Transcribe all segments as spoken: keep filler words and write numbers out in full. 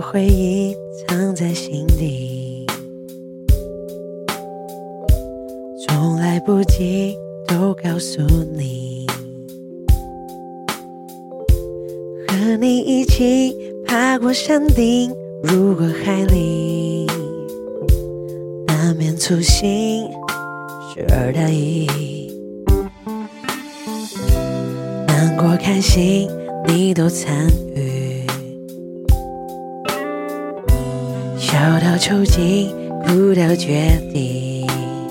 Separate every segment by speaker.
Speaker 1: 回忆藏在心底，从来不及都告诉你，和你一起爬过山顶，入过海里，难免粗心，时而大意，难过开心你都参与，笑到抽筋，哭到绝地，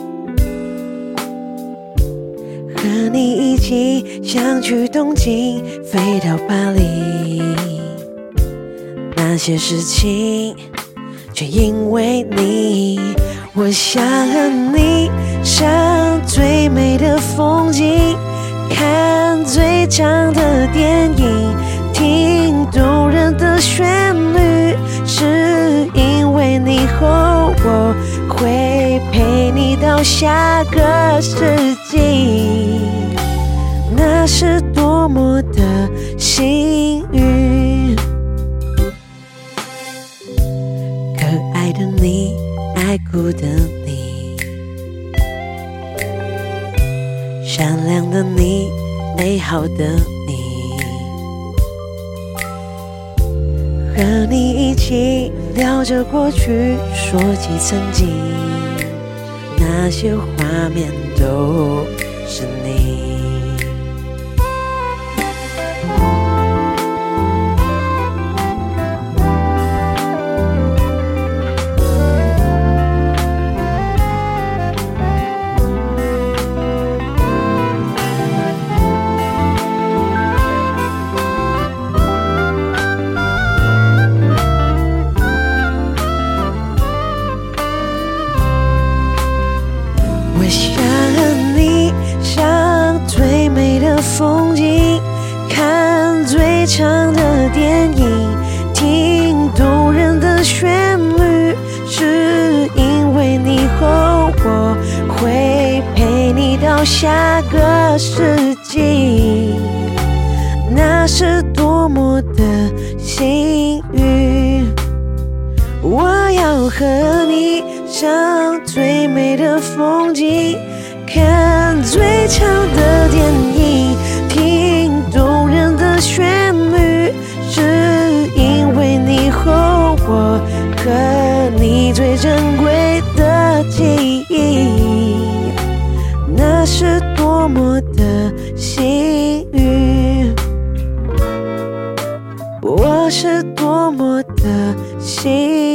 Speaker 1: 和你一起想去东京，飞到巴黎，那些事情却因为你，我想和你赏最美的风景，看最长的电影，听动人的旋律，是因为你后我会陪你到下个世纪，那是多么的幸运。可爱的你，爱哭的你，善良的你，美好的你，和你一起聊着过去，说起曾经，那些画面都是你。我想和你赏最美的风景，看最长的电影，听动人的旋律，是因为你后我会陪你到下个世纪，那是多么的幸运。我要和你赏最美的风景，看最长的电影，听动人的旋律，是因为你和我和你最珍贵的记忆，那是多么的幸运，我是多么的幸运。